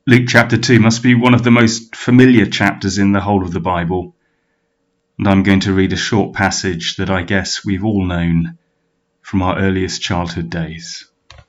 Luke chapter 2 must be one of the most familiar chapters in the whole of the Bible, and I'm going to read a short passage that I guess we've all known from our earliest childhood days.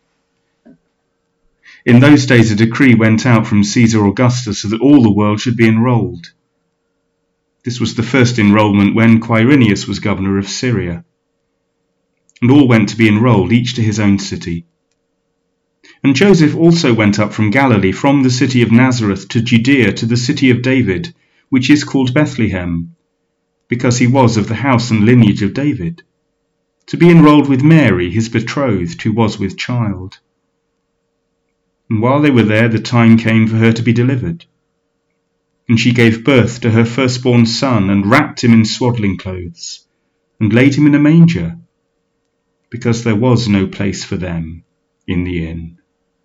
In those days a decree went out from Caesar Augustus so that all the world should be enrolled. This was the first enrolment when Quirinius was governor of Syria. And all went to be enrolled, each to his own city. And Joseph also went up from Galilee, from the city of Nazareth to Judea, to the city of David, which is called Bethlehem, because he was of the house and lineage of David, to be enrolled with Mary, his betrothed, who was with child. And while they were there, the time came for her to be delivered. And she gave birth to her firstborn son, and wrapped him in swaddling clothes, and laid him in a manger, because there was no place for them in the inn.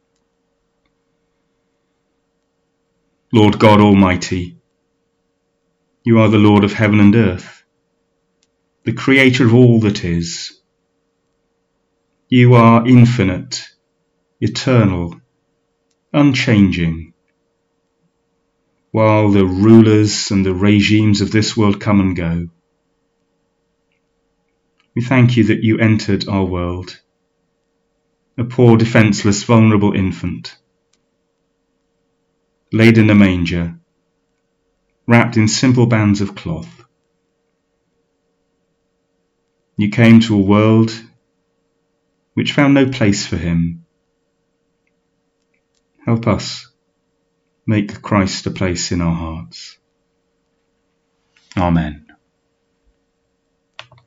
Lord God Almighty, you are the Lord of heaven and earth, the creator of all that is. You are infinite, eternal, unchanging. While the rulers and the regimes of this world come and go, we thank you that you entered our world, a poor, defenseless, vulnerable infant, laid in a manger, wrapped in simple bands of cloth. You came to a world which found no place for him. Help us make Christ a place in our hearts. Amen.